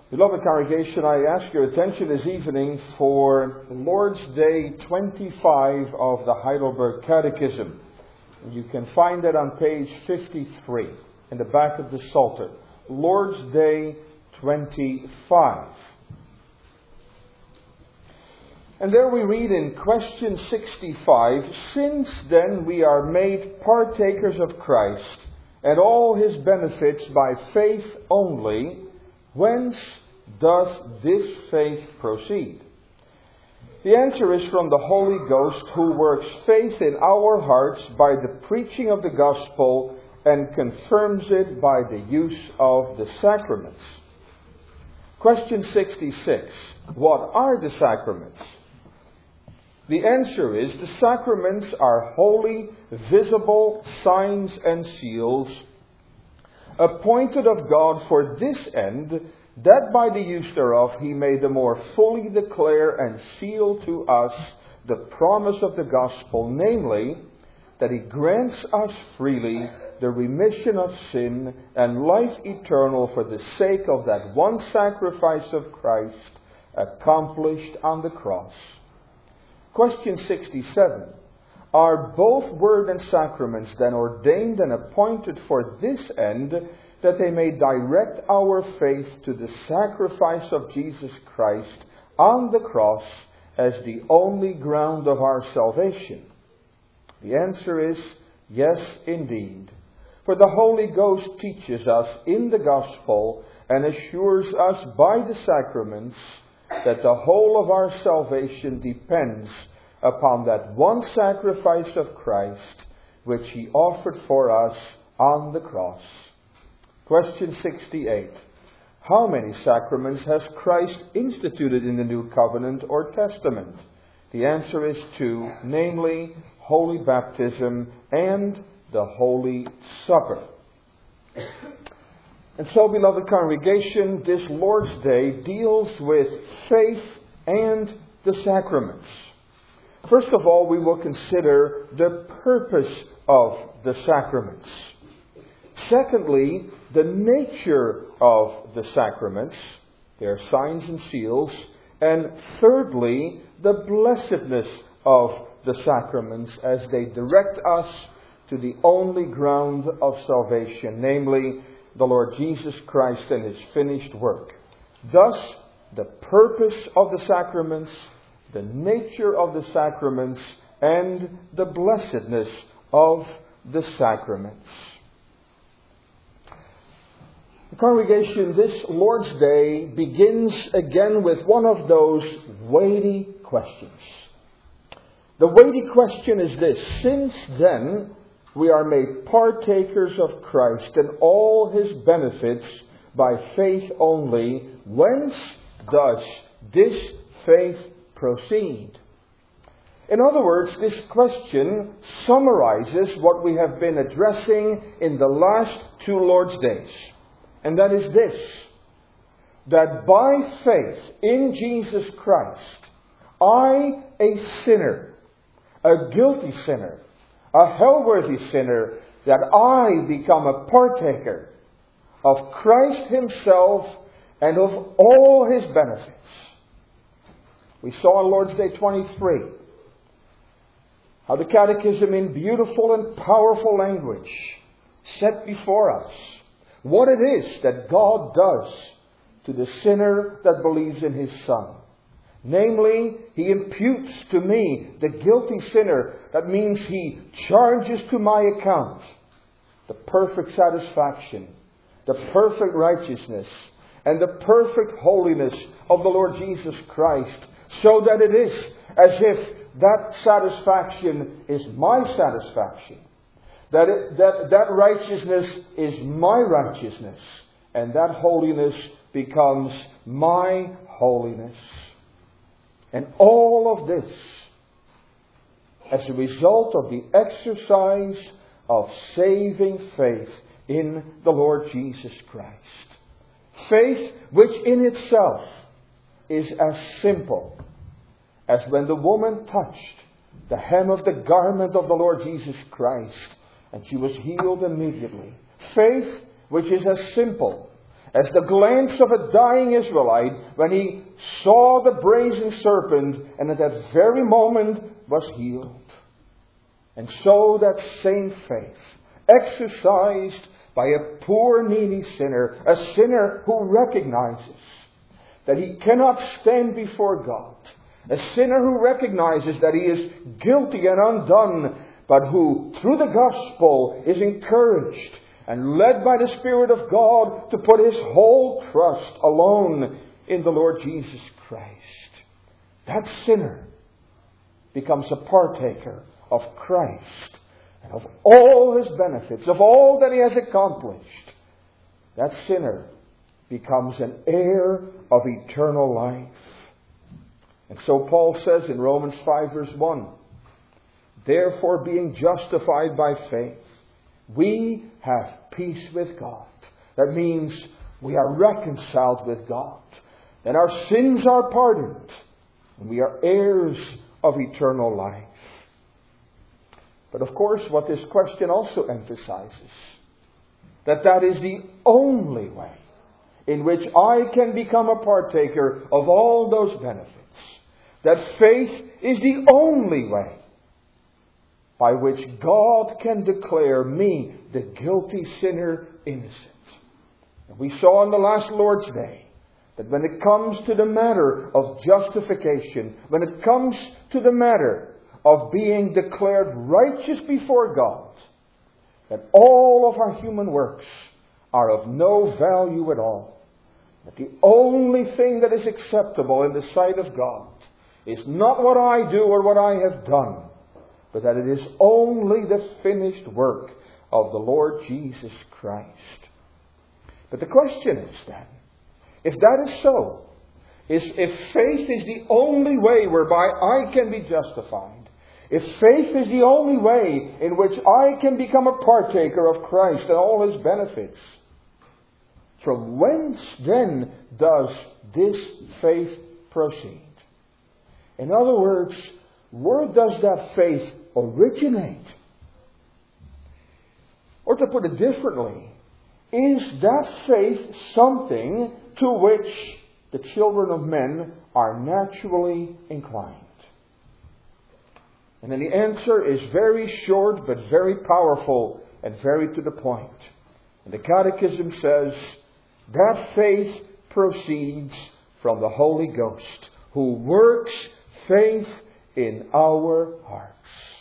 Beloved congregation, I ask your attention this evening for Lord's Day 25 of the Heidelberg Catechism. You can find it on page 53 in the back of the Psalter. Lord's Day 25. And there we read in question 65, "Since then we are made partakers of Christ and all His benefits by faith only, whence does this faith proceed?" The answer is from the Holy Ghost, who works faith in our hearts by the preaching of the gospel and confirms it by the use of the sacraments. Question 66. What are the sacraments? The answer is the sacraments are holy, visible signs and seals, appointed of God for this end, that by the use thereof He may the more fully declare and seal to us the promise of the gospel, namely, that He grants us freely the remission of sin and life eternal for the sake of that one sacrifice of Christ accomplished on the cross. Question 67. Are both word and sacraments then ordained and appointed for this end, that they may direct our faith to the sacrifice of Jesus Christ on the cross as the only ground of our salvation? The answer is yes, indeed. For the Holy Ghost teaches us in the gospel and assures us by the sacraments that the whole of our salvation depends upon that one sacrifice of Christ, which He offered for us on the cross. Question 68. How many sacraments has Christ instituted in the New Covenant or Testament? The answer is 2, namely, Holy Baptism and the Holy Supper. And so, beloved congregation, this Lord's Day deals with faith and the sacraments. First of all, we will consider the purpose of the sacraments. Secondly, the nature of the sacraments, their signs and seals. And thirdly, the blessedness of the sacraments as they direct us to the only ground of salvation, namely the Lord Jesus Christ and His finished work. Thus, the purpose of the sacraments, the nature of the sacraments, and the blessedness of the sacraments. The congregation, this Lord's Day begins again with one of those weighty questions. The weighty question is this: since then we are made partakers of Christ and all His benefits by faith only, whence does this faith proceed? In other words, this question summarizes what we have been addressing in the last 2 Lord's Days. And that is this: that by faith in Jesus Christ, I, a sinner, a guilty sinner, a hell-worthy sinner, that I become a partaker of Christ Himself and of all His benefits. We saw on Lord's Day 23 how the Catechism in beautiful and powerful language set before us what it is that God does to the sinner that believes in His Son. Namely, He imputes to me, the guilty sinner, that means He charges to my account the perfect satisfaction, the perfect righteousness, and the perfect holiness of the Lord Jesus Christ, so that it is as if that satisfaction is my satisfaction. That righteousness is my righteousness, and that holiness becomes my holiness. And all of this as a result of the exercise of saving faith in the Lord Jesus Christ. Faith which in itself is as simple as when the woman touched the hem of the garment of the Lord Jesus Christ and she was healed immediately. Faith which is as simple as the glance of a dying Israelite when he saw the brazen serpent and at that very moment was healed. And so that same faith, exercised by a poor needy sinner, a sinner who recognizes that he cannot stand before God, a sinner who recognizes that he is guilty and undone, but who through the gospel is encouraged and led by the Spirit of God to put his whole trust alone in the Lord Jesus Christ. That sinner becomes a partaker of Christ and of all his benefits, of all that he has accomplished. That sinner becomes an heir of eternal life. And so Paul says in Romans 5 verse 1, therefore being justified by faith, we have peace with God. That means we are reconciled with God. And our sins are pardoned. And we are heirs of eternal life. But of course, what this question also emphasizes, that is the only way in which I can become a partaker of all those benefits. That faith is the only way by which God can declare me, the guilty sinner, innocent. And we saw on the last Lord's Day that when it comes to the matter of justification, when it comes to the matter of being declared righteous before God, that all of our human works are of no value at all. That the only thing that is acceptable in the sight of God is not what I do or what I have done, but that it is only the finished work of the Lord Jesus Christ. But the question is then, if that is so, if faith is the only way whereby I can be justified, if faith is the only way in which I can become a partaker of Christ and all his benefits, from whence then does this faith proceed? In other words, where does that faith originate? Or to put it differently, is that faith something to which the children of men are naturally inclined? And then the answer is very short but very powerful and very to the point. And the Catechism says that faith proceeds from the Holy Ghost, who works faith in our hearts.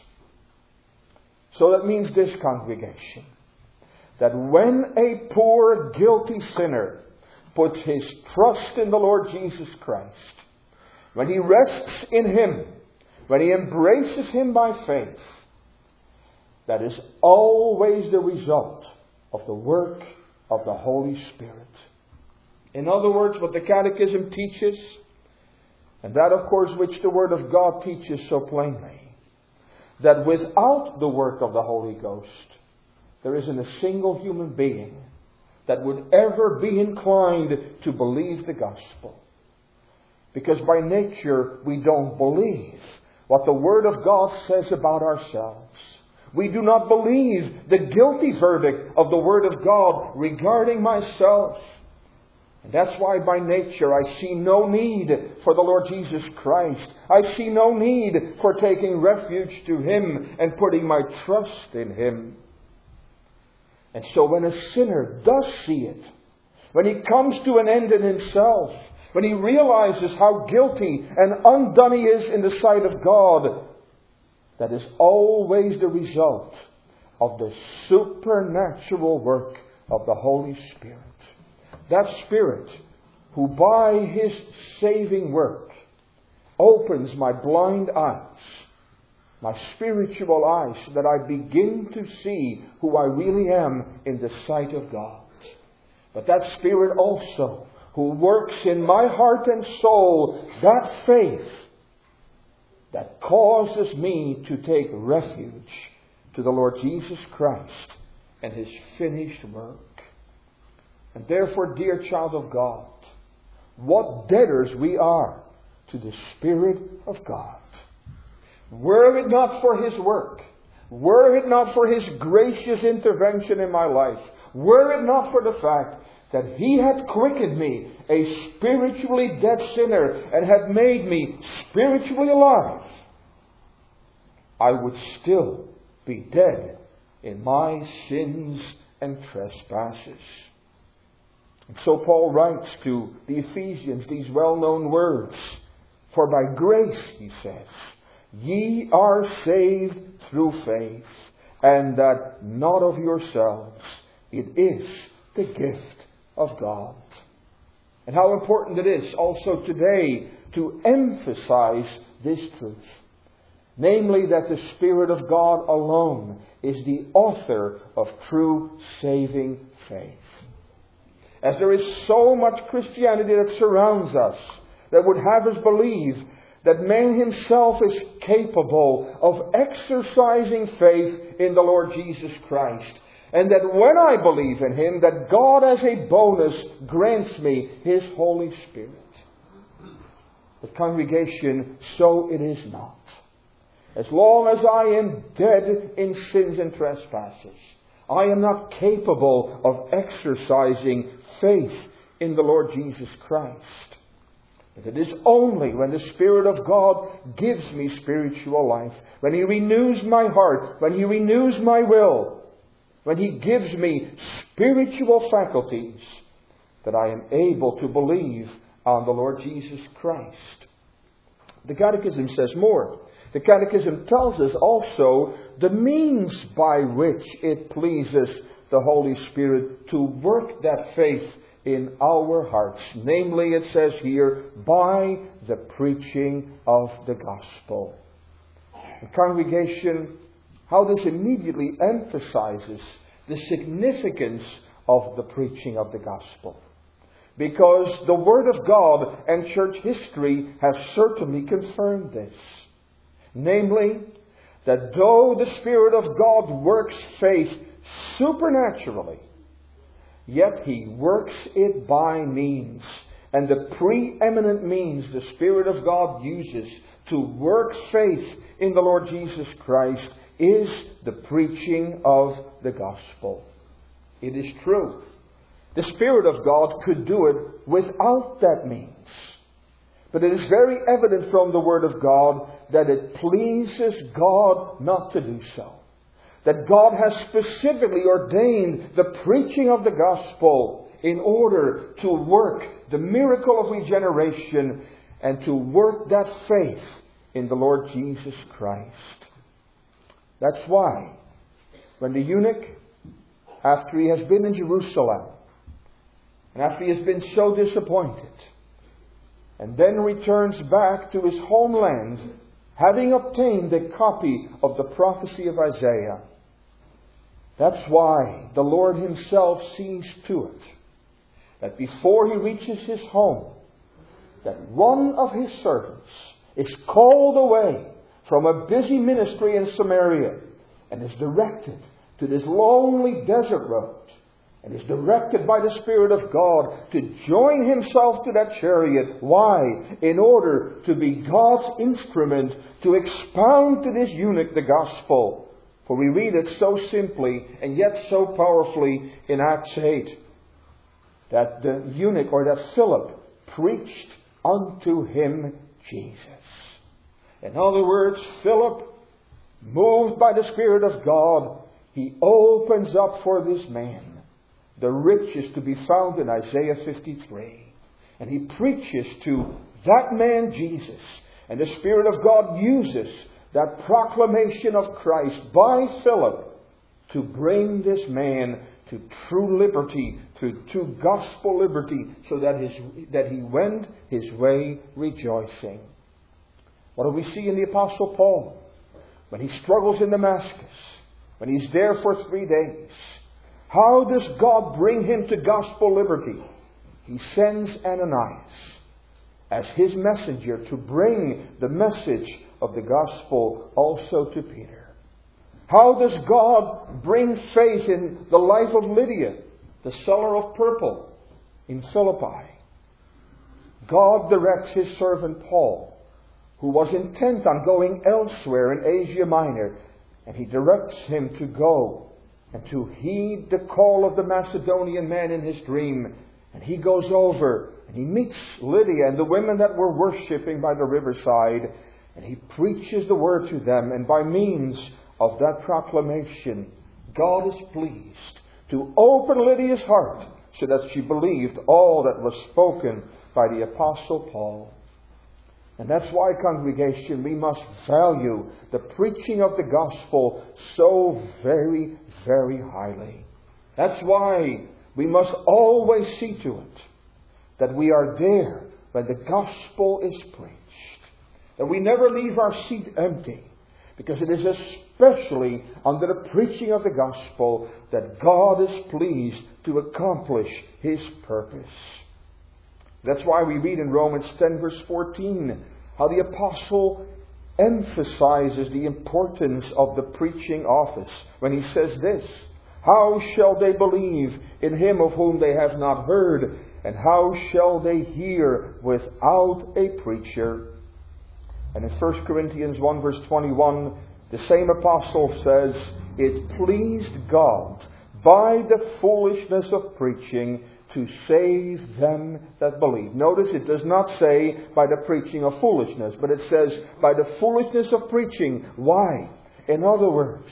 So that means this, congregation, that when a poor guilty sinner puts his trust in the Lord Jesus Christ, when he rests in him, when he embraces him by faith, that is always the result of the work of the Holy Spirit. In other words, what the Catechism teaches, and that of course which the Word of God teaches so plainly, that without the work of the Holy Ghost, there isn't a single human being that would ever be inclined to believe the gospel. Because by nature we don't believe what the Word of God says about ourselves. We do not believe the guilty verdict of the Word of God regarding myself. And that's why by nature I see no need for the Lord Jesus Christ. I see no need for taking refuge to Him and putting my trust in Him. And so when a sinner does see it, when he comes to an end in himself, when he realizes how guilty and undone he is in the sight of God, that is always the result of the supernatural work of the Holy Spirit. That Spirit who by His saving work opens my blind eyes, my spiritual eyes, so that I begin to see who I really am in the sight of God. But that Spirit also who works in my heart and soul, that faith that causes me to take refuge to the Lord Jesus Christ and His finished work. And therefore, dear child of God, what debtors we are to the Spirit of God. Were it not for His work, were it not for His gracious intervention in my life, were it not for the fact that He had quickened me, a spiritually dead sinner, and had made me spiritually alive, I would still be dead in my sins and trespasses. And so Paul writes to the Ephesians these well-known words, "For by grace," he says, "ye are saved through faith, and that not of yourselves. It is the gift of God." And how important it is also today to emphasize this truth. Namely, that the Spirit of God alone is the author of true saving faith. As there is so much Christianity that surrounds us, that would have us believe that man himself is capable of exercising faith in the Lord Jesus Christ, and that when I believe in Him, that God as a bonus grants me His Holy Spirit. But congregation, so it is not. As long as I am dead in sins and trespasses, I am not capable of exercising faith in the Lord Jesus Christ. But it is only when the Spirit of God gives me spiritual life, when He renews my heart, when He renews my will, when He gives me spiritual faculties, that I am able to believe on the Lord Jesus Christ. The Catechism says more. The Catechism tells us also the means by which it pleases the Holy Spirit to work that faith in our hearts. Namely, it says here, by the preaching of the gospel. The congregation, how this immediately emphasizes the significance of the preaching of the gospel. Because the Word of God and church history have certainly confirmed this. Namely, that though the Spirit of God works faith supernaturally, yet He works it by means. And the preeminent means the Spirit of God uses to work faith in the Lord Jesus Christ is the preaching of the gospel. It is true. The Spirit of God could do it without that means. But it is very evident from the Word of God that it pleases God not to do so. That God has specifically ordained the preaching of the gospel in order to work the miracle of regeneration and to work that faith in the Lord Jesus Christ. That's why when the eunuch, after he has been in Jerusalem, and after he has been so disappointed, and then returns back to his homeland, having obtained a copy of the prophecy of Isaiah, that's why the Lord Himself sees to it that before he reaches his home, that one of His servants is called away from a busy ministry in Samaria and is directed to this lonely desert road, and is directed by the Spirit of God to join himself to that chariot. Why? In order to be God's instrument to expound to this eunuch the gospel. For we read it so simply and yet so powerfully in Acts 8. That the eunuch, or that Philip, preached unto him Jesus. In other words, Philip, moved by the Spirit of God, he opens up for this man the riches to be found in Isaiah 53. And he preaches to that man Jesus. And the Spirit of God uses that proclamation of Christ by Philip to bring this man to true liberty, to gospel liberty, so that he went his way rejoicing. What do we see in the Apostle Paul? When he struggles in Damascus, when he's there for 3 days, how does God bring him to gospel liberty? He sends Ananias as his messenger to bring the message of the gospel also to Peter. How does God bring faith in the life of Lydia, the seller of purple in Philippi? God directs His servant Paul, who was intent on going elsewhere in Asia Minor, and He directs him to go and to heed the call of the Macedonian man in his dream. And he goes over and he meets Lydia and the women that were worshipping by the riverside. And he preaches the word to them. And by means of that proclamation, God is pleased to open Lydia's heart so that she believed all that was spoken by the Apostle Paul. And that's why, congregation, we must value the preaching of the gospel so very, very highly. That's why we must always see to it that we are there when the gospel is preached. That we never leave our seat empty. Because it is especially under the preaching of the gospel that God is pleased to accomplish His purpose. That's why we read in Romans 10 verse 14 how the apostle emphasizes the importance of the preaching office when he says this: how shall they believe in Him of whom they have not heard? And how shall they hear without a preacher? And in 1 Corinthians 1 verse 21, the same apostle says, it pleased God by the foolishness of preaching to save them that believe. Notice it does not say by the preaching of foolishness, but it says by the foolishness of preaching. Why? In other words,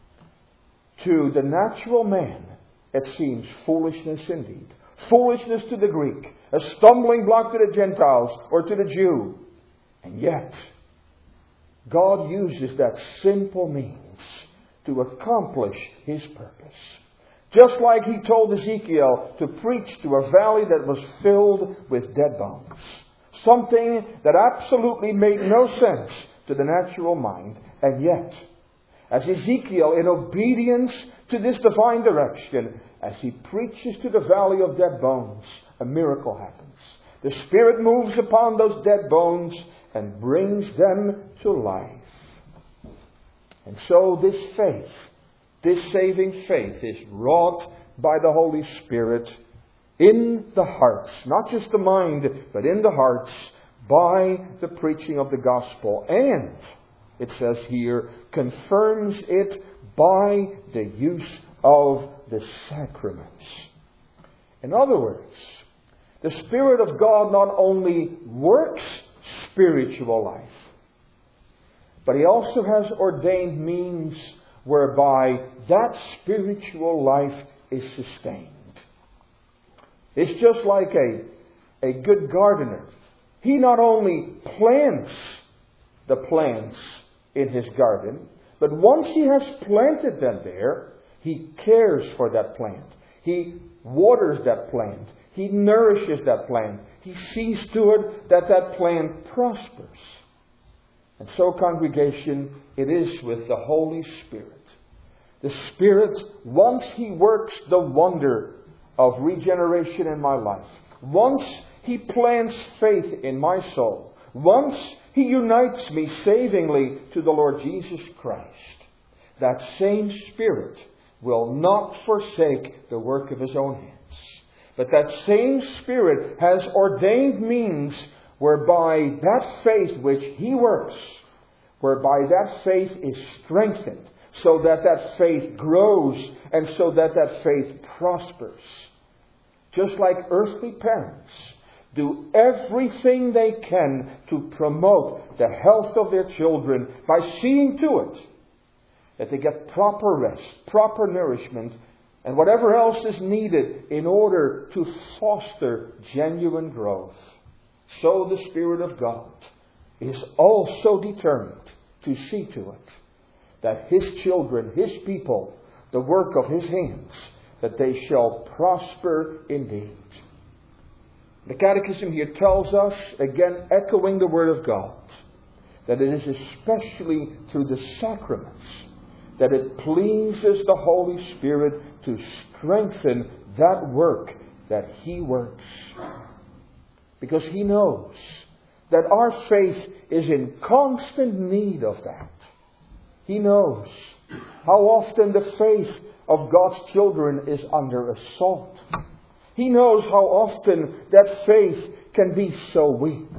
to the natural man, it seems foolishness indeed. Foolishness to the Greek, a stumbling block to the Gentiles or to the Jew. And yet, God uses that simple means to accomplish His purpose. Just like He told Ezekiel to preach to a valley that was filled with dead bones. Something that absolutely made no sense to the natural mind. And yet, as Ezekiel, in obedience to this divine direction, as he preaches to the valley of dead bones, a miracle happens. The Spirit moves upon those dead bones and brings them to life. And so this faith, this saving faith, is wrought by the Holy Spirit in the hearts, not just the mind, but in the hearts, by the preaching of the gospel. And, it says here, confirms it by the use of the sacraments. In other words, the Spirit of God not only works spiritual life, but He also has ordained means whereby that spiritual life is sustained. It's just like a good gardener. He not only plants the plants in his garden, but once he has planted them there, he cares for that plant. He waters that plant. He nourishes that plant. He sees to it that that plant prospers. And so, congregation, it is with the Holy Spirit. The Spirit, once He works the wonder of regeneration in my life, once He plants faith in my soul, once He unites me savingly to the Lord Jesus Christ, that same Spirit will not forsake the work of His own hands. But that same Spirit has ordained means whereby that faith which He works, whereby that faith is strengthened, so that that faith grows and so that that faith prospers. Just like earthly parents do everything they can to promote the health of their children by seeing to it that they get proper rest, proper nourishment, and whatever else is needed in order to foster genuine growth. So the Spirit of God is also determined to see to it that His children, His people, the work of His hands, that they shall prosper indeed. The Catechism here tells us, again echoing the Word of God, that it is especially through the sacraments that it pleases the Holy Spirit to strengthen that work that He works. Because He knows that our faith is in constant need of that. He knows how often the faith of God's children is under assault. He knows how often that faith can be so weak.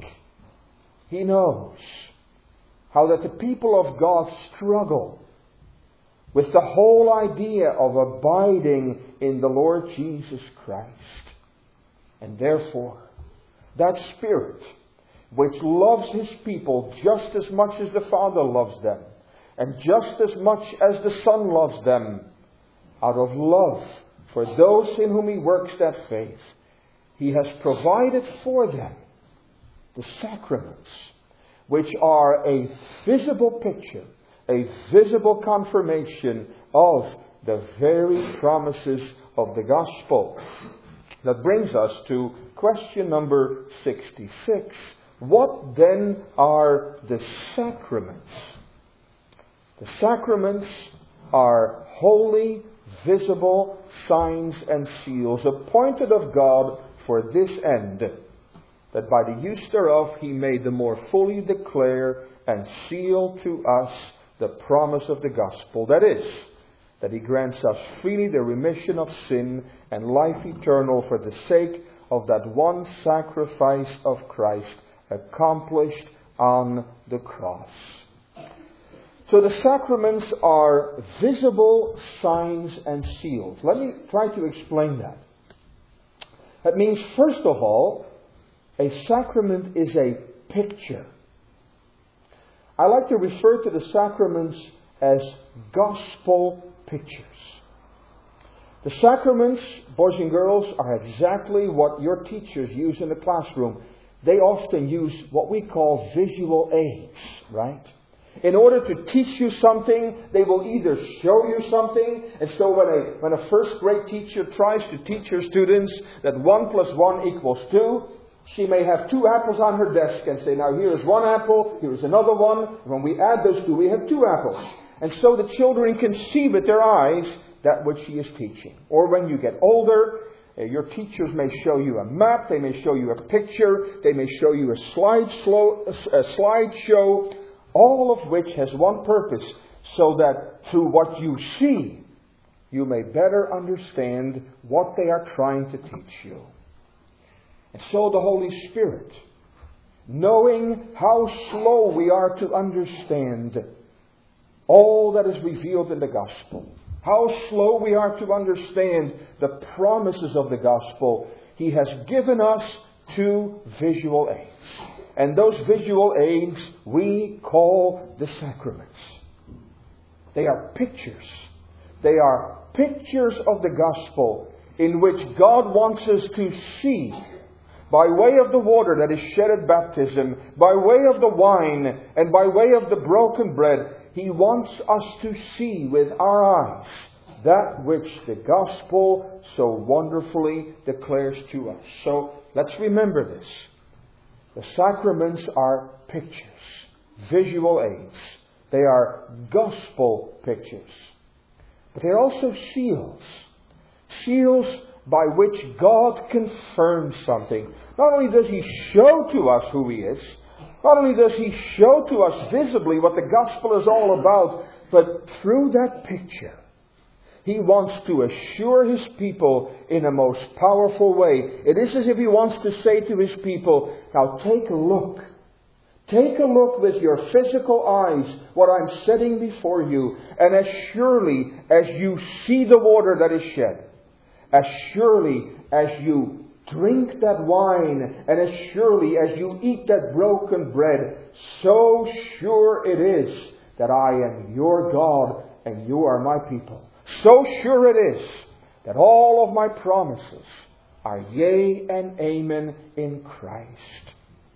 He knows how that the people of God struggle with the whole idea of abiding in the Lord Jesus Christ. And therefore, that Spirit, which loves His people just as much as the Father loves them, and just as much as the Son loves them, out of love for those in whom He works that faith, He has provided for them the sacraments, which are a visible picture, a visible confirmation of the very promises of the gospel. That brings us to question number 66. What then are the sacraments? The sacraments are holy, visible signs and seals appointed of God for this end, that by the use thereof He may the more fully declare and seal to us the promise of the gospel. That is, that He grants us freely the remission of sin and life eternal for the sake of that one sacrifice of Christ accomplished on the cross. So the sacraments are visible signs and seals. Let me try to explain that. That means, first of all, a sacrament is a picture. I like to refer to the sacraments as gospel pictures. The sacraments, boys and girls, are exactly what your teachers use in the classroom. They often use what we call visual aids, right? In order to teach you something, they will either show you something, and so when a first grade teacher tries to teach her students that 1 + 1 = 2, she may have 2 apples on her desk and say, now here is 1 apple, here is another one. And when we add those 2, we have 2 apples. And so the children can see with their eyes that which she is teaching. Or when you get older, your teachers may show you a map, they may show you a picture, they may show you a slideshow, all of which has one purpose, so that through what you see, you may better understand what they are trying to teach you. And so the Holy Spirit, knowing how slow we are to understand all that is revealed in the gospel, how slow we are to understand the promises of the gospel, He has given us 2 visual aids. And those visual aids we call the sacraments. They are pictures. They are pictures of the gospel in which God wants us to see, by way of the water that is shed at baptism, by way of the wine, and by way of the broken bread. He wants us to see with our eyes that which the gospel so wonderfully declares to us. So let's remember this. The sacraments are pictures, visual aids. They are gospel pictures. But they're also seals. Seals by which God confirms something. Not only does He show to us who He is, not only does He show to us visibly what the gospel is all about, but through that picture, He wants to assure His people in a most powerful way. It is as if He wants to say to His people, now take a look. Take a look with your physical eyes what I'm setting before you. And as surely as you see the water that is shed, as surely as you drink that wine, and as surely as you eat that broken bread, so sure it is that I am your God and you are my people. So sure it is that all of my promises are yea and amen in Christ.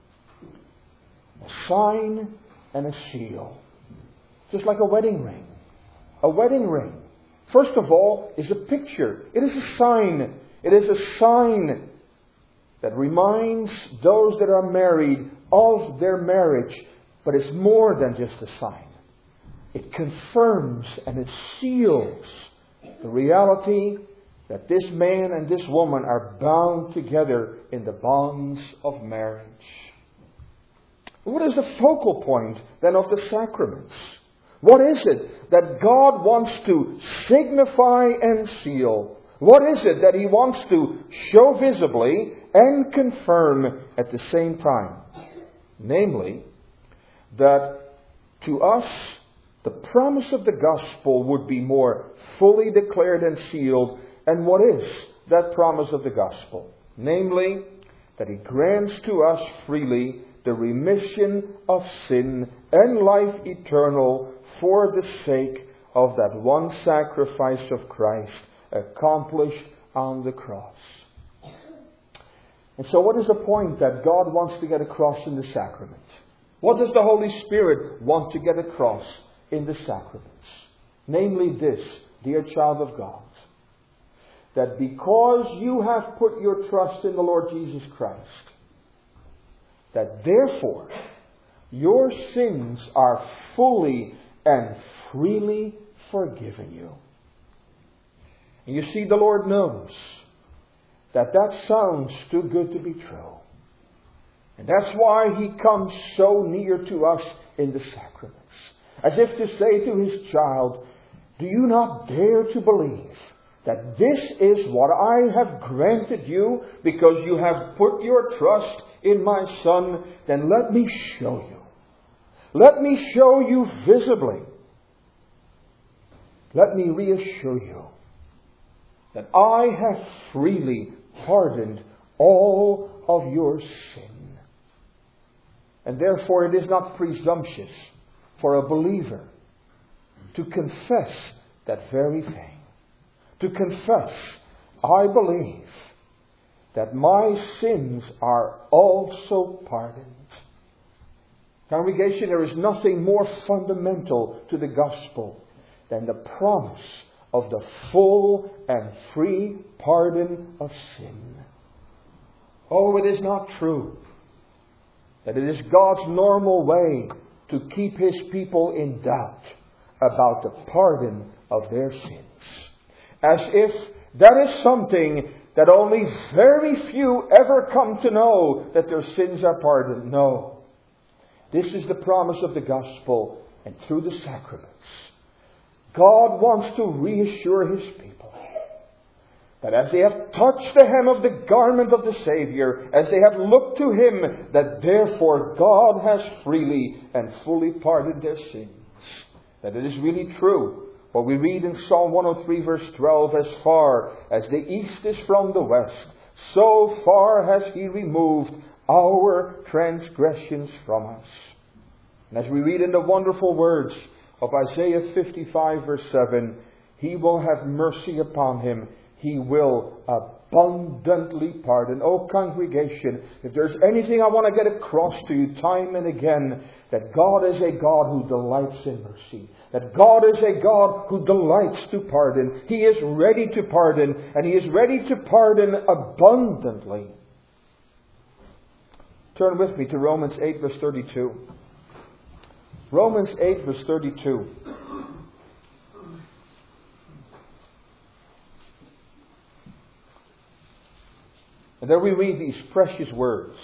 A sign and a seal. Just like a wedding ring. A wedding ring, first of all, is a picture. It is a sign. It is a sign that reminds those that are married of their marriage. But it's more than just a sign. It confirms and it seals the reality that this man and this woman are bound together in the bonds of marriage. What is the focal point then of the sacraments? What is it that God wants to signify and seal? What is it that He wants to show visibly and confirm at the same time? Namely, that to us the promise of the gospel would be more fully declared and sealed. And what is that promise of the gospel? Namely, that He grants to us freely the remission of sin and life eternal for the sake of that one sacrifice of Christ accomplished on the cross. And so what is the point that God wants to get across in the sacrament? What does the Holy Spirit want to get across in the sacraments? Namely this, dear child of God, that because you have put your trust in the Lord Jesus Christ, that therefore your sins are fully and freely forgiven you. And you see, the Lord knows that sounds too good to be true. And that's why He comes so near to us in the sacraments. As if to say to His child, do you not dare to believe that this is what I have granted you because you have put your trust in my Son? Then let me show you. Let me show you visibly. Let me reassure you that I have freely pardoned all of your sin. And therefore it is not presumptuous for a believer to confess that very thing. To confess, I believe that my sins are also pardoned. Congregation, there is nothing more fundamental to the gospel than the promise of the full and free pardon of sin. Oh, it is not true that it is God's normal way to keep His people in doubt about the pardon of their sins. As if that is something that only very few ever come to know, that their sins are pardoned. No. This is the promise of the gospel, and through the sacraments, God wants to reassure His people that as they have touched the hem of the garment of the Savior, as they have looked to Him, that therefore God has freely and fully pardoned their sins. That it is really true what we read in Psalm 103 verse 12, as far as the east is from the west, so far has He removed our transgressions from us. And as we read in the wonderful words of Isaiah 55 verse 7, He will have mercy upon him. He will abundantly pardon. Oh congregation, if there's anything I want to get across to you time and again, that God is a God who delights in mercy. That God is a God who delights to pardon. He is ready to pardon, and He is ready to pardon abundantly. Turn with me to Romans 8 verse 32. Romans 8 verse 32. And there we read these precious words.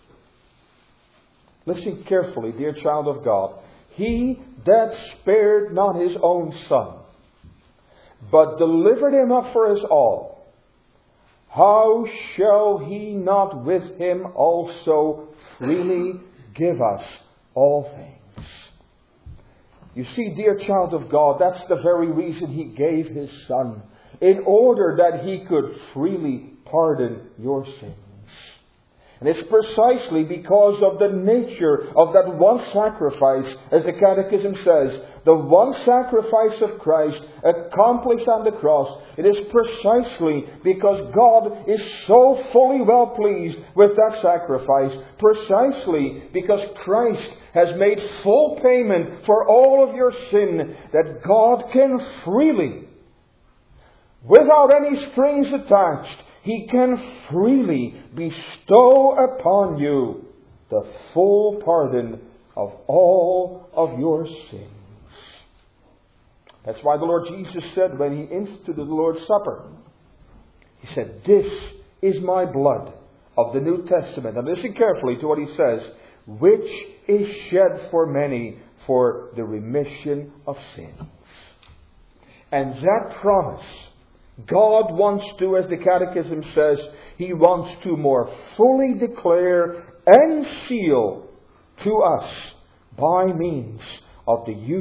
Listen carefully, dear child of God. He that spared not His own Son, but delivered Him up for us all, how shall He not with Him also freely give us all things? You see, dear child of God, that's the very reason He gave His Son, in order that He could freely pardon your sins. And it's precisely because of the nature of that one sacrifice, as the Catechism says, the one sacrifice of Christ accomplished on the cross. It is precisely because God is so fully well pleased with that sacrifice, precisely because Christ has made full payment for all of your sin, that God can freely, without any strings attached, He can freely bestow upon you the full pardon of all of your sins. That's why the Lord Jesus said when He instituted the Lord's Supper, He said, "This is my blood of the New Testament." And listen carefully to what He says, "which is shed for many for the remission of sins." And that promise, God wants to, as the Catechism says, He wants to more fully declare and seal to us by means of the use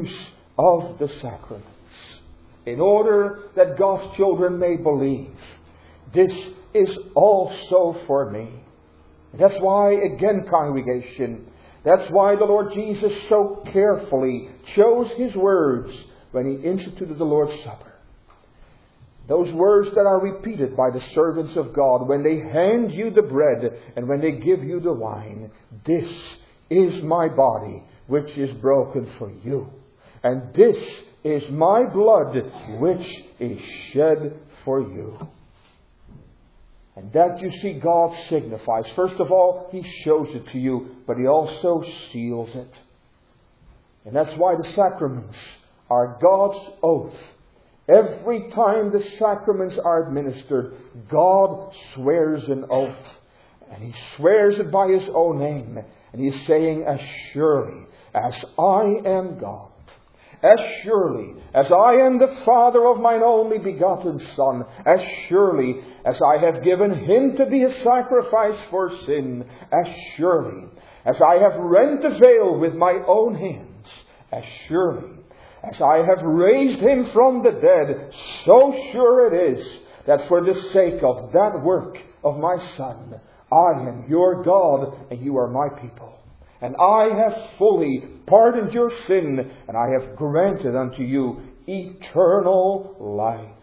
of the sacraments, in order that God's children may believe. This is also for me. That's why, again, congregation, that's why the Lord Jesus so carefully chose His words when He instituted the Lord's Supper. Those words that are repeated by the servants of God when they hand you the bread and when they give you the wine. This is my body, which is broken for you. And this is my blood, which is shed for you. And that, you see, God signifies. First of all, He shows it to you, but He also seals it. And that's why the sacraments are God's oath. Every time the sacraments are administered, God swears an oath. And He swears it by His own name. And He is saying, as surely as I am God, as surely as I am the Father of mine only begotten Son, as surely as I have given Him to be a sacrifice for sin, as surely as I have rent the veil with my own hands, as surely as I have raised Him from the dead, so sure it is that for the sake of that work of my Son, I am your God and you are my people. And I have fully pardoned your sin, and I have granted unto you eternal life.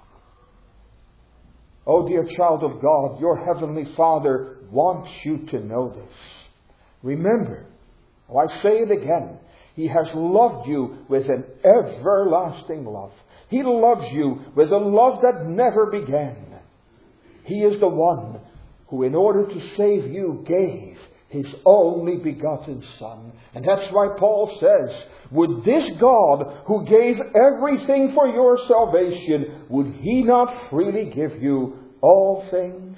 Oh, dear child of God, your Heavenly Father wants you to know this. Remember, I say it again, He has loved you with an everlasting love. He loves you with a love that never began. He is the one who, in order to save you, gave His only begotten Son. And that's why Paul says, would this God who gave everything for your salvation, would He not freely give you all things?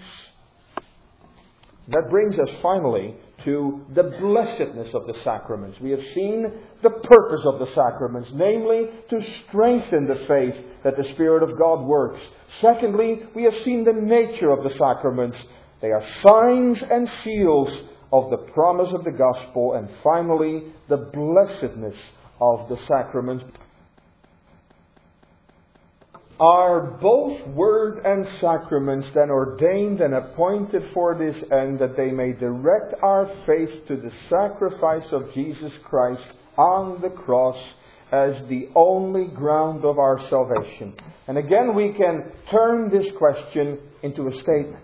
That brings us finally to the blessedness of the sacraments. We have seen the purpose of the sacraments, namely to strengthen the faith that the Spirit of God works. Secondly, we have seen the nature of the sacraments. They are signs and seals of the promise of the gospel. And finally, the blessedness of the sacraments. Are both word and sacraments then ordained and appointed for this end, that they may direct our faith to the sacrifice of Jesus Christ on the cross as the only ground of our salvation? And again, we can turn this question into a statement.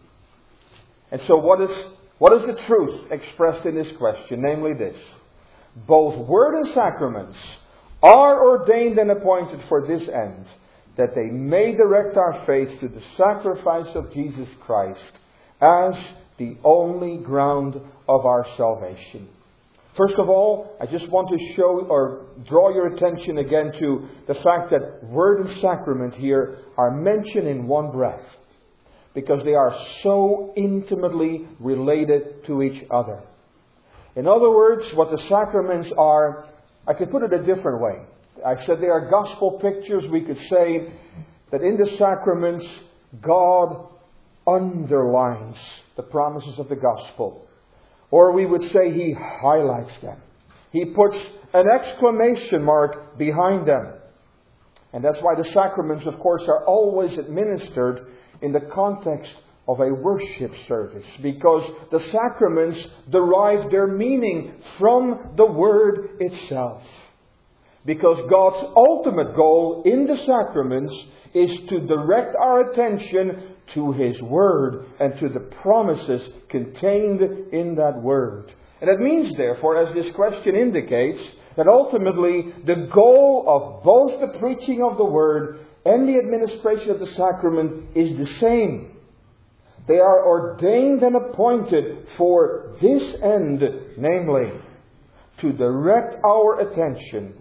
And so what is the truth expressed in this question? Namely this: both word and sacraments are ordained and appointed for this end, that they may direct our faith to the sacrifice of Jesus Christ as the only ground of our salvation. First of all, I just want to show or draw your attention again to the fact that word and sacrament here are mentioned in one breath, because they are so intimately related to each other. In other words, what the sacraments are, I could put it a different way. I said they are gospel pictures. We could say that in the sacraments, God underlines the promises of the gospel. Or we would say He highlights them. He puts an exclamation mark behind them. And that's why the sacraments, of course, are always administered in the context of a worship service, because the sacraments derive their meaning from the Word itself. Because God's ultimate goal in the sacraments is to direct our attention to His Word and to the promises contained in that Word. And it means, therefore, as this question indicates, that ultimately the goal of both the preaching of the Word and the administration of the sacrament is the same. They are ordained and appointed for this end, namely, to direct our attention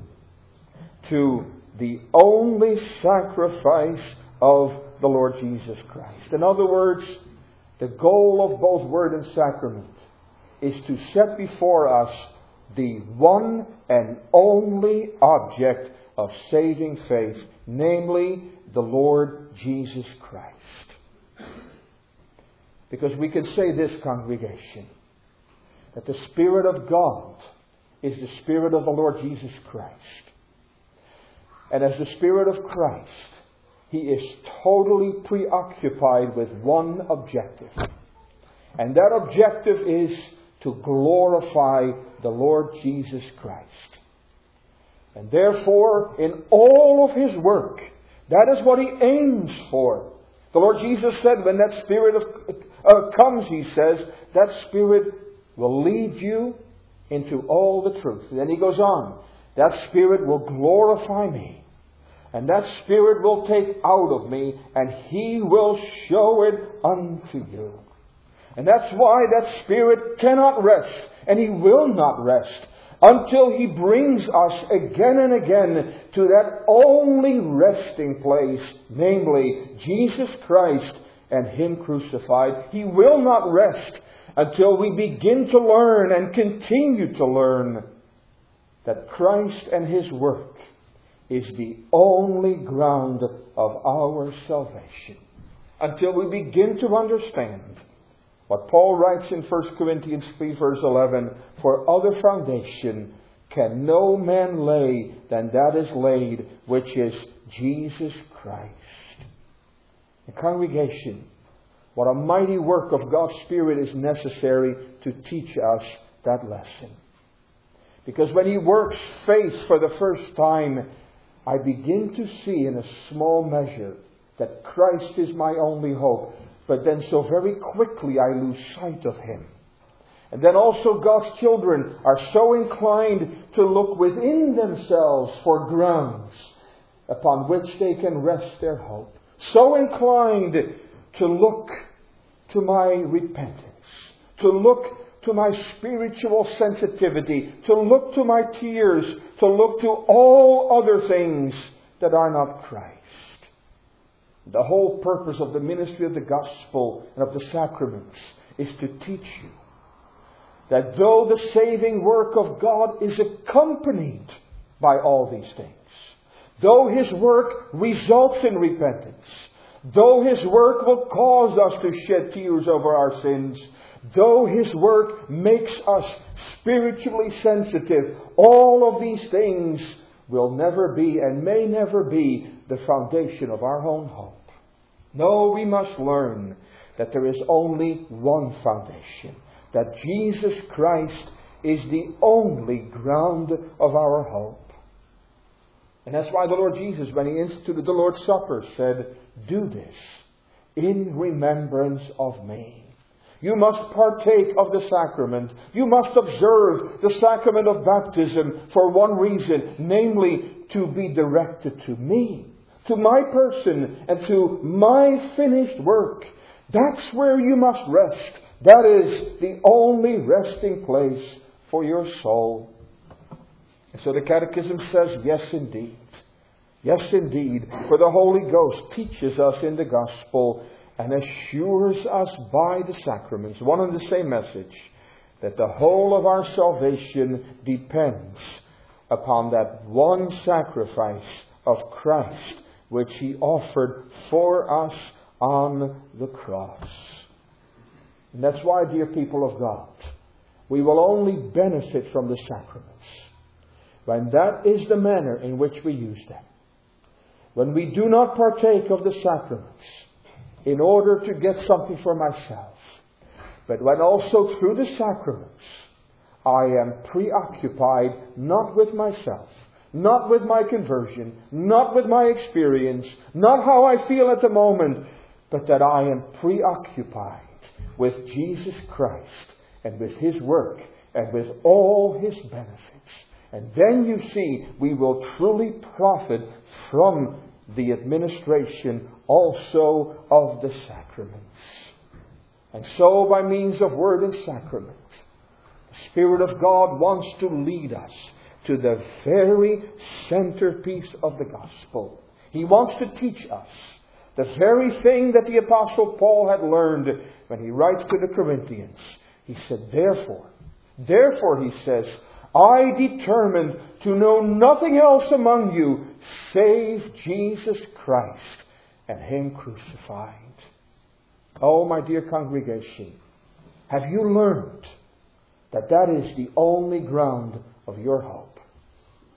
to the only sacrifice of the Lord Jesus Christ. In other words, the goal of both word and sacrament is to set before us the one and only object of saving faith, namely the Lord Jesus Christ. Because we can say this, congregation, that the Spirit of God is the Spirit of the Lord Jesus Christ. And as the Spirit of Christ, He is totally preoccupied with one objective. And that objective is to glorify the Lord Jesus Christ. And therefore, in all of His work, that is what He aims for. The Lord Jesus said, when that Spirit comes, He says, that Spirit will lead you into all the truth. And then He goes on, that Spirit will glorify me. And that Spirit will take out of me, and He will show it unto you. And that's why that Spirit cannot rest, and He will not rest, until He brings us again and again to that only resting place, namely Jesus Christ and Him crucified. He will not rest until we begin to learn and continue to learn that Christ and His work is the only ground of our salvation. Until we begin to understand what Paul writes in 1 Corinthians 3 verse 11, for other foundation can no man lay than that is laid, which is Jesus Christ. The congregation, what a mighty work of God's Spirit is necessary to teach us that lesson. Because when He works faith for the first time, I begin to see in a small measure that Christ is my only hope. But then so very quickly I lose sight of Him. And then also God's children are so inclined to look within themselves for grounds upon which they can rest their hope. So inclined to look to my repentance, to look to my spiritual sensitivity, to look to my tears, to look to all other things that are not Christ. The whole purpose of the ministry of the gospel and of the sacraments is to teach you that though the saving work of God is accompanied by all these things, though His work results in repentance, though His work will cause us to shed tears over our sins, though His work makes us spiritually sensitive, all of these things will never be and may never be the foundation of our own hope. No, we must learn that there is only one foundation, that Jesus Christ is the only ground of our hope. And that's why the Lord Jesus, when He instituted the Lord's Supper, said, do this in remembrance of me. You must partake of the sacrament. You must observe the sacrament of baptism for one reason, namely to be directed to me, to my person, and to my finished work. That's where you must rest. That is the only resting place for your soul. And so the Catechism says, yes indeed. Yes indeed. For the Holy Ghost teaches us in the Gospel and assures us by the sacraments, one and the same message, that the whole of our salvation depends upon that one sacrifice of Christ, which He offered for us on the cross. And that's why, dear people of God, we will only benefit from the sacraments when that is the manner in which we use them. When we do not partake of the sacraments in order to get something for myself, but when also through the sacraments I am preoccupied not with myself, not with my conversion, not with my experience, not how I feel at the moment, but that I am preoccupied with Jesus Christ and with His work and with all His benefits. And then you see, we will truly profit from the administration also of the sacraments. And so, by means of word and sacrament, the Spirit of God wants to lead us to the very centerpiece of the gospel. He wants to teach us the very thing that the Apostle Paul had learned when he writes to the Corinthians. He said, therefore, he says, I determined to know nothing else among you save Jesus Christ and Him crucified. Oh, my dear congregation, have you learned that that is the only ground of your hope?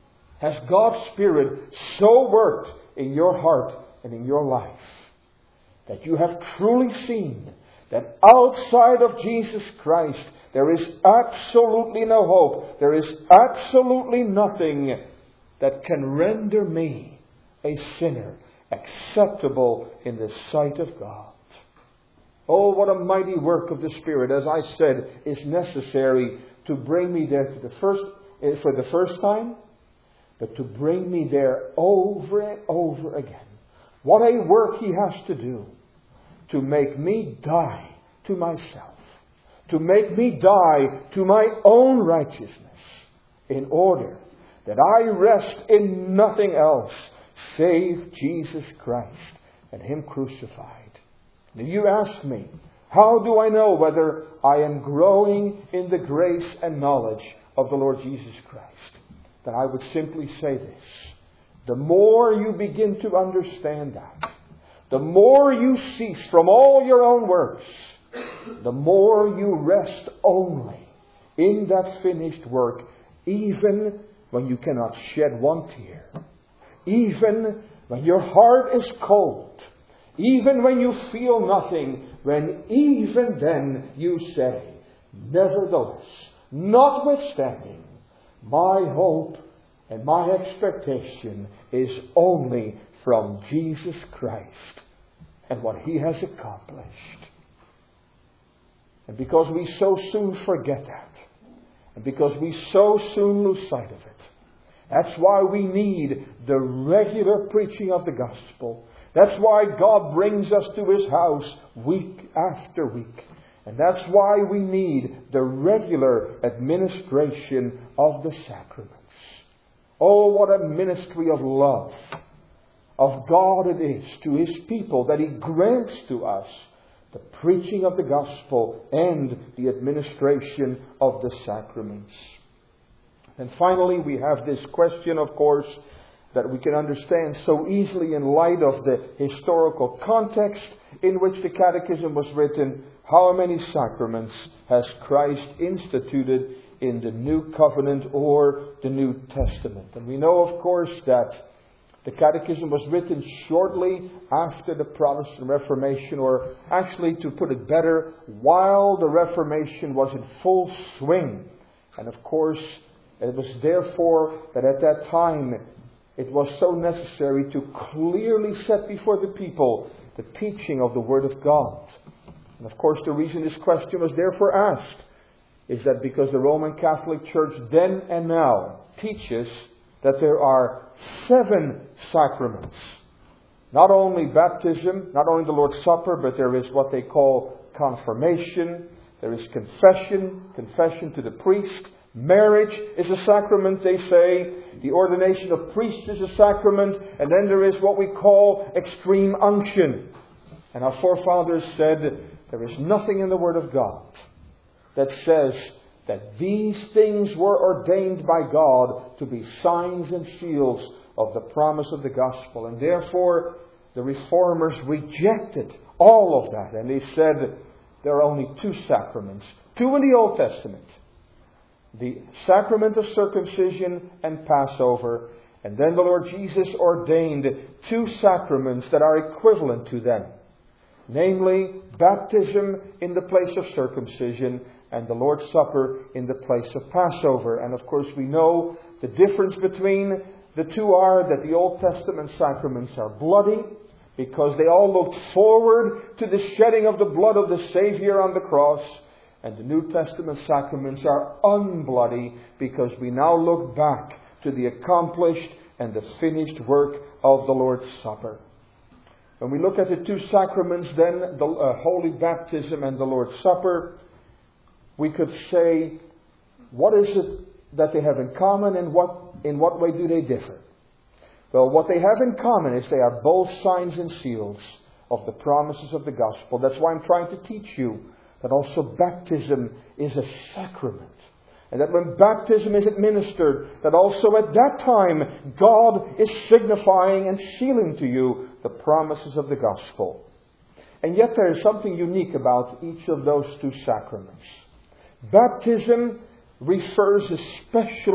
Has God's Spirit so worked in your heart and in your life that you have truly seen that outside of Jesus Christ there is absolutely no hope. There is absolutely nothing that can render me, a sinner, acceptable in the sight of God. Oh, what a mighty work of the Spirit, as I said, is necessary to bring me there for the first time, but to bring me there over and over again. What a work He has to do to make me die to myself, to make me die to my own righteousness, in order that I rest in nothing else save Jesus Christ and Him crucified. Now you ask me, how do I know whether I am growing in the grace and knowledge of the Lord Jesus Christ? Then I would simply say this: the more you begin to understand that, the more you cease from all your own works, the more you rest only in that finished work, even when you cannot shed one tear, even when your heart is cold, even when you feel nothing, when even then you say, nevertheless, notwithstanding, my hope and my expectation is only from Jesus Christ and what He has accomplished. And because we so soon forget that, and because we so soon lose sight of it, that's why we need the regular preaching of the gospel. That's why God brings us to His house week after week. And that's why we need the regular administration of the sacraments. Oh, what a ministry of love of God it is to His people that He grants to us the preaching of the gospel and the administration of the sacraments. And finally, we have this question, of course, that we can understand so easily in light of the historical context in which the Catechism was written. How many sacraments has Christ instituted in the New Covenant or the New Testament? And we know, of course, that the Catechism was written shortly after the Protestant Reformation, or actually, to put it better, while the Reformation was in full swing. And of course, it was therefore that at that time it was so necessary to clearly set before the people the teaching of the Word of God. And of course, the reason this question was therefore asked is that because the Roman Catholic Church then and now teaches that there are 7 sacraments. Not only baptism, not only the Lord's Supper, but there is what they call confirmation. There is confession to the priest. Marriage is a sacrament, they say. The ordination of priests is a sacrament. And then there is what we call extreme unction. And our forefathers said there is nothing in the Word of God that says that these things were ordained by God to be signs and seals of the promise of the gospel. And therefore, the Reformers rejected all of that. And they said there are only 2 sacraments. 2 in the Old Testament. The sacrament of circumcision and Passover. And then the Lord Jesus ordained 2 sacraments that are equivalent to them. Namely, baptism in the place of circumcision and the Lord's Supper in the place of Passover. And of course we know the difference between the 2 are that the Old Testament sacraments are bloody, because they all looked forward to the shedding of the blood of the Savior on the cross. And the New Testament sacraments are unbloody, because we now look back to the accomplished and the finished work of the Lord's Supper. When we look at the 2 sacraments then, the Holy Baptism and the Lord's Supper, we could say, what is it that they have in common, and in what way do they differ? Well, what they have in common is they are both signs and seals of the promises of the gospel. That's why I'm trying to teach you that also baptism is a sacrament. And that when baptism is administered, that also at that time God is signifying and sealing to you the promises of the gospel. And yet there is something unique about each of those 2 sacraments. Baptism refers especially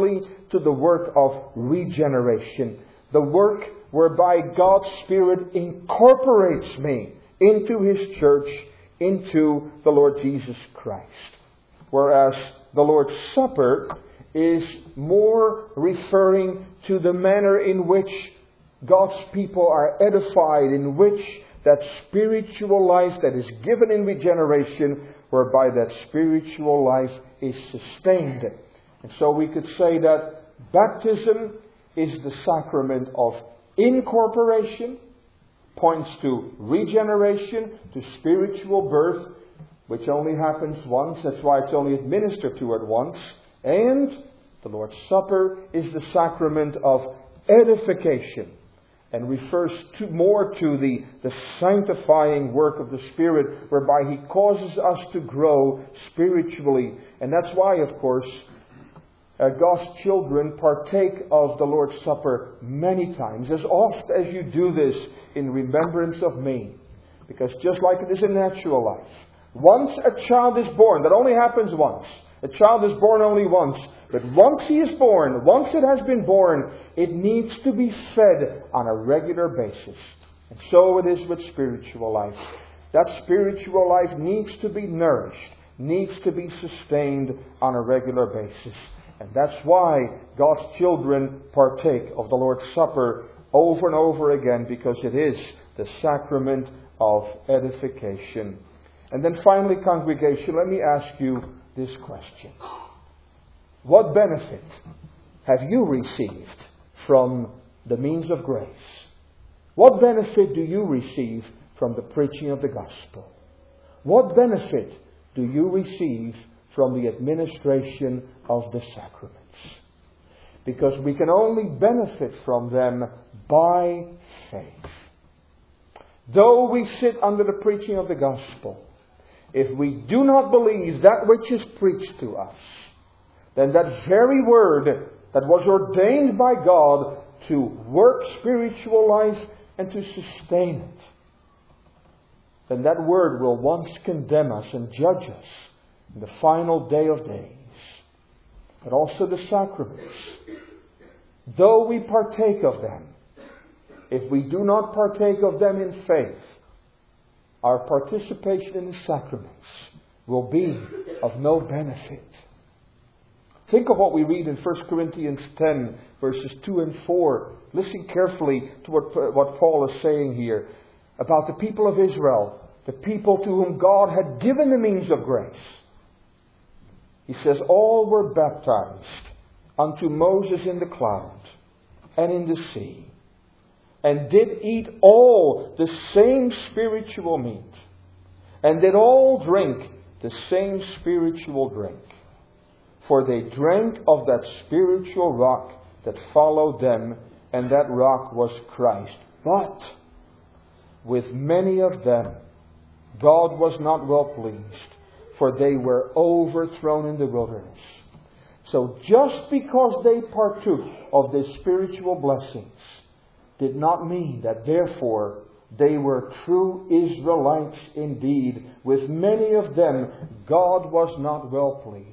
to the work of regeneration. The work whereby God's Spirit incorporates me into His church, into the Lord Jesus Christ. Whereas the Lord's Supper is more referring to the manner in which God's people are edified, in which that spiritual life that is given in regeneration, whereby that spiritual life is sustained. And so we could say that baptism is the sacrament of incorporation, points to regeneration, to spiritual birth, which only happens once. That's why it's only administered to it once. And the Lord's Supper is the sacrament of edification, and refers more to the sanctifying work of the Spirit, whereby He causes us to grow spiritually. And that's why, of course, God's children partake of the Lord's Supper many times, as oft as you do this in remembrance of me. Because just like it is in natural life, once a child is born, that only happens once. A child is born only once. But once he is born, once it has been born, it needs to be fed on a regular basis. And so it is with spiritual life. That spiritual life needs to be nourished, needs to be sustained on a regular basis. And that's why God's children partake of the Lord's Supper over and over again, because it is the sacrament of edification. And then finally, congregation, let me ask you this question. What benefit have you received from the means of grace? What benefit do you receive from the preaching of the gospel? What benefit do you receive from the administration of the sacraments? Because we can only benefit from them by faith. Though we sit under the preaching of the gospel, if we do not believe that which is preached to us, then that very word that was ordained by God to work spiritual life and to sustain it, then that word will once condemn us and judge us in the final day of days. But also the sacraments, though we partake of them, if we do not partake of them in faith, our participation in the sacraments will be of no benefit. Think of what we read in 1 Corinthians 10, verses 2 and 4. Listen carefully to what Paul is saying here about the people of Israel, the people to whom God had given the means of grace. He says, all were baptized unto Moses in the cloud and in the sea, and did eat all the same spiritual meat, and did all drink the same spiritual drink. For they drank of that spiritual rock that followed them, and that rock was Christ. But with many of them God was not well pleased, for they were overthrown in the wilderness. So just because they partook of the spiritual blessings did not mean that therefore they were true Israelites indeed. With many of them, God was not well pleased.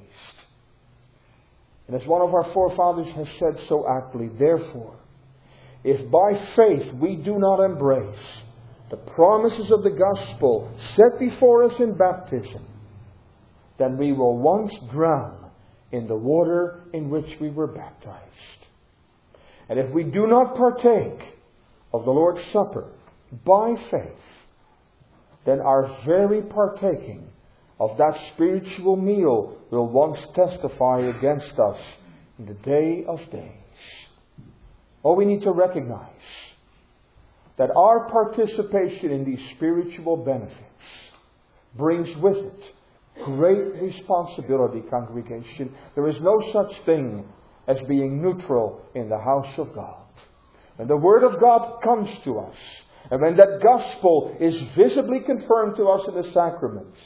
And as one of our forefathers has said so aptly, therefore, if by faith we do not embrace the promises of the gospel set before us in baptism, then we will once drown in the water in which we were baptized. And if we do not partake of the Lord's Supper by faith, then our very partaking of that spiritual meal will once testify against us in the day of days. Oh, we need to recognize that our participation in these spiritual benefits brings with it great responsibility, congregation. There is no such thing as being neutral in the house of God. When the Word of God comes to us, and when that gospel is visibly confirmed to us in the sacraments,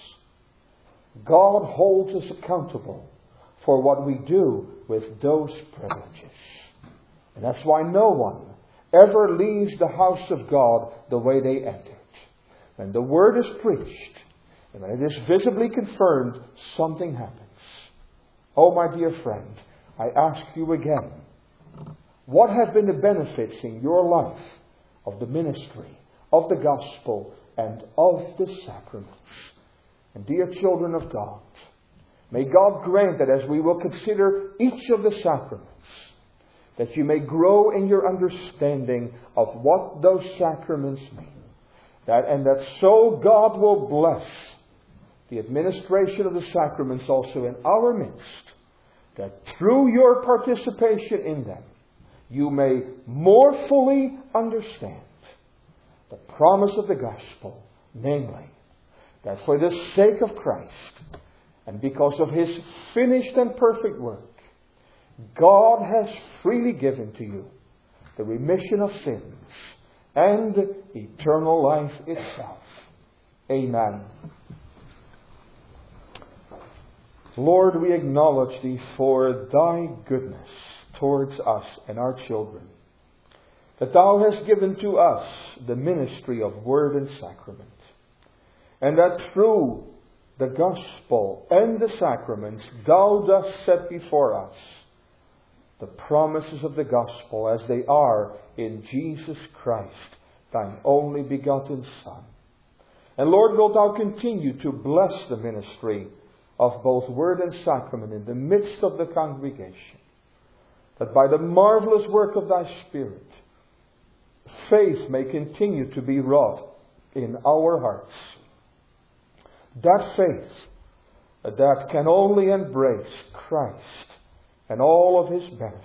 God holds us accountable for what we do with those privileges. And that's why no one ever leaves the house of God the way they entered. When the Word is preached, and when it is visibly confirmed, something happens. Oh, my dear friend, I ask you again, what have been the benefits in your life of the ministry, of the gospel, and of the sacraments? And dear children of God, may God grant that as we will consider each of the sacraments, that you may grow in your understanding of what those sacraments mean. And that so God will bless the administration of the sacraments also in our midst, that through your participation in them, you may more fully understand the promise of the gospel, namely, that for the sake of Christ, and because of His finished and perfect work, God has freely given to you the remission of sins and eternal life itself. Amen. Lord, we acknowledge Thee for Thy goodness towards us and our children, that Thou hast given to us the ministry of word and sacrament, and that through the gospel and the sacraments Thou dost set before us the promises of the gospel as they are in Jesus Christ, Thine only begotten Son. And Lord, wilt Thou continue to bless the ministry of both word and sacrament in the midst of the congregation, that by the marvelous work of Thy Spirit, faith may continue to be wrought in our hearts. That faith that can only embrace Christ and all of His benefits.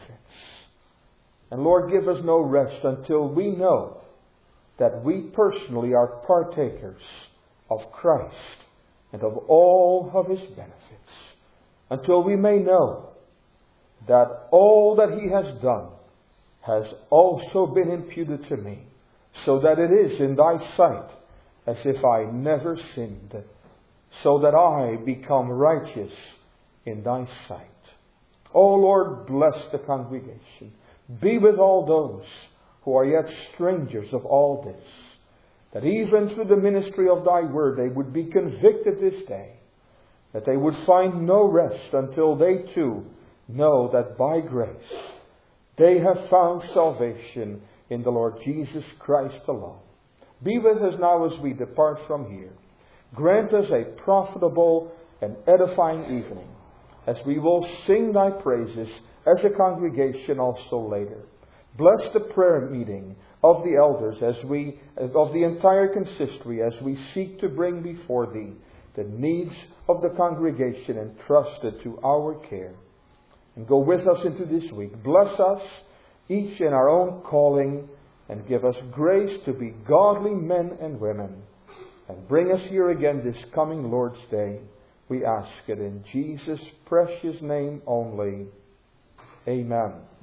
And Lord, give us no rest until we know that we personally are partakers of Christ and of all of His benefits. Until we may know that all that He has done has also been imputed to me, so that it is in Thy sight as if I never sinned, so that I become righteous in Thy sight. O Lord, bless the congregation. Be with all those who are yet strangers of all this, that even through the ministry of Thy word they would be convicted this day, that they would find no rest until they too know that by grace they have found salvation in the Lord Jesus Christ alone. Be with us now as we depart from here. Grant us a profitable and edifying evening, as we will sing Thy praises as a congregation also later. Bless the prayer meeting of the elders of the entire consistory, as we seek to bring before Thee the needs of the congregation entrusted to our care. And go with us into this week. Bless us, each in our own calling, and give us grace to be godly men and women. And bring us here again this coming Lord's Day. We ask it in Jesus' precious name only. Amen.